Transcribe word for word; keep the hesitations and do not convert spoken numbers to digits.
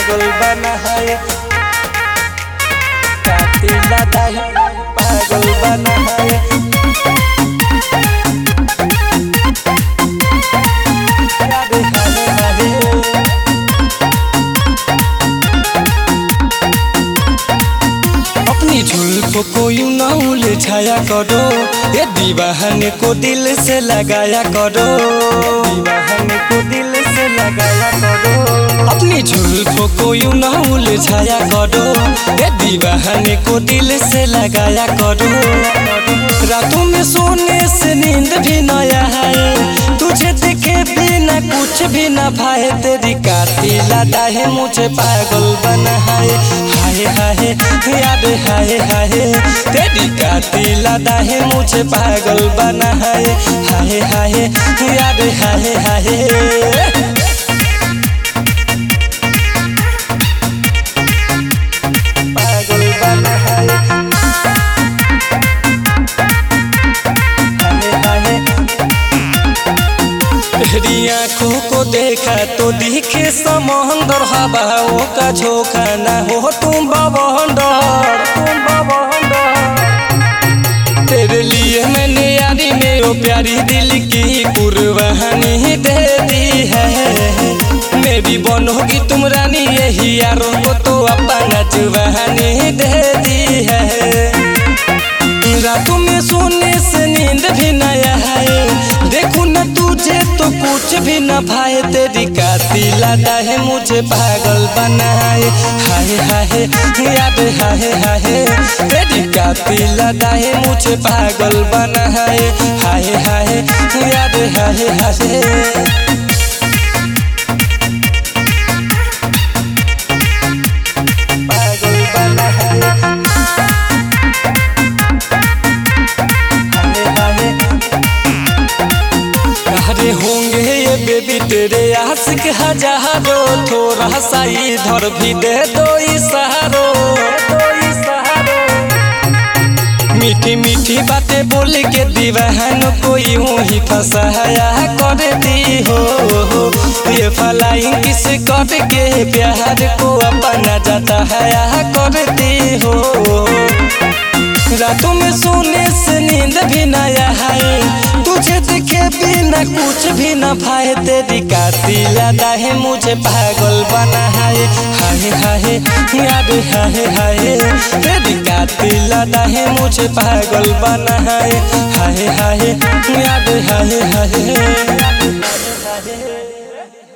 पागल बना है, कातिल अदा है पागल बना है। अपनी जुल्फों को यूं ना उलझाया करो, ये दीवाने को दिल से लगाया करो, दीवाने को दिल से लगाया करो। अपनी जुल्फों को यूं ना उलझाया करो, ये दीवाने को दिल से लगाया करो। रातों में सोने से नींद भी न आए, तुझे देखे बिना कुछ भी न भाए। तेरी कातिल अदा है मुझे पागल बना है, हाय हाय याद हाय हाय। तेरी कातिल अदा है मुझे पागल बना है, हाय हाय याद हाय हाय। पागल बना है, तेरी आँखों को देखा तो दिखे समंदर, हवाओं का झोंका ना हो तुम बवंडर, तुम बवंडर। तेरे लिए मैंने यारी में वो प्यारी दिल की कुर्बानी दे दी है। मेरी बनोगी तुम रानी, यही यारों को तो अपना जुबानी दे दी है। रातों में सोने से नींद भी न आए, देखूं न तुझे तो कुछ भी न भाए। तेरी कातिल अदा है मुझे पागल बनाए, हाय हाय याद हाय हाय। तेरी कातिल अदा है मुझे पागल बनाए, हाय हाय याद हाय हाय। पागल बना है, अरे होंगे ये बेबी तेरे आशिक हजारों, थोड़ा सा इधर भी दे दो इशारों, दो इशारों। मीठी मीठी बातें बोल के दीवान को यूं ही फंसाया करती हो। ये फ्लाइंग किस करके प्यार को अपना जाता है करती हो। रातों में सोने से नींद भी न आए, तुझे देखे बिना कुछ भी न भाए। तेरी कातिल अदा है मुझे पागल बना है, हाय हाय याद हाय हाय। तेरी कातिल अदा है मुझे पागल बना है, हाय हाय याद हाय हाय।